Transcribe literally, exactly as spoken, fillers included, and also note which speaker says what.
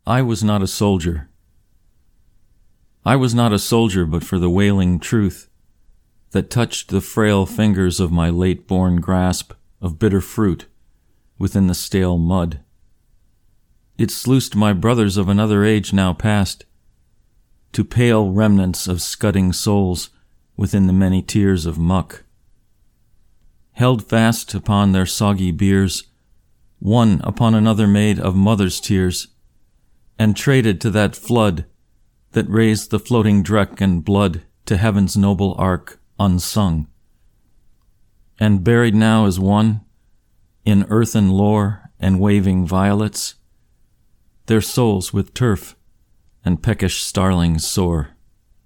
Speaker 1: I was not a soldier. I was not a soldier but for the wailing truth that touched the frail fingers of my late-born grasp of bitter fruit within the stale mud. It sluiced my brothers of another age now past to pale remnants of scudding souls within the many tears of muck. Held fast upon their soggy biers, one upon another made of mother's tears, and traded to that flood that raised the floating dreck and blood to heaven's noble ark unsung. And buried now as one, in earthen lore and waving violets, their souls with turf and peckish starlings soar.